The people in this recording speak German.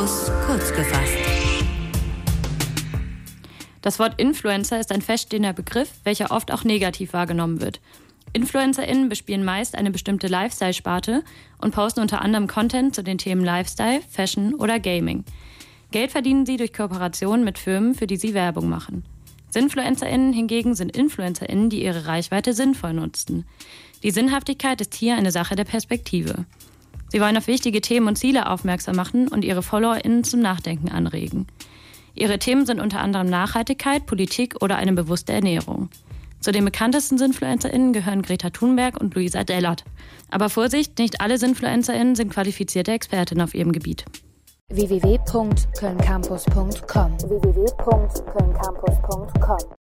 Campus kurz gefasst. Das Wort Influencer ist ein feststehender Begriff, welcher oft auch negativ wahrgenommen wird. InfluencerInnen bespielen meist eine bestimmte Lifestyle-Sparte und posten unter anderem Content zu den Themen Lifestyle, Fashion oder Gaming. Geld verdienen sie durch Kooperationen mit Firmen, für die sie Werbung machen. SinfluencerInnen hingegen sind InfluencerInnen, die ihre Reichweite sinnvoll nutzen. Die Sinnhaftigkeit ist hier eine Sache der Perspektive. Sie wollen auf wichtige Themen und Ziele aufmerksam machen und ihre FollowerInnen zum Nachdenken anregen. Ihre Themen sind unter anderem Nachhaltigkeit, Politik oder eine bewusste Ernährung. Zu den bekanntesten SinfluencerInnen gehören Greta Thunberg und Luisa Dellert. Aber Vorsicht, nicht alle SinfluencerInnen sind qualifizierte Expertinnen auf ihrem Gebiet. www.kölncampus.com